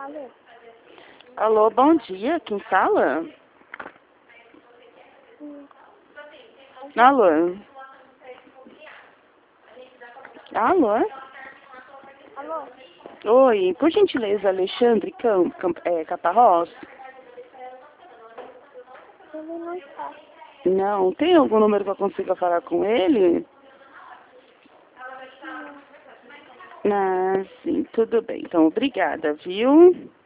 Alô? Alô, bom dia. Quem fala? Alô? Alô? Alô? Oi, por gentileza, Alexandre Caparrós? Ele não está. Não, tem algum número que eu consiga falar com ele? Ah, sim, tudo bem. Então, obrigada, viu?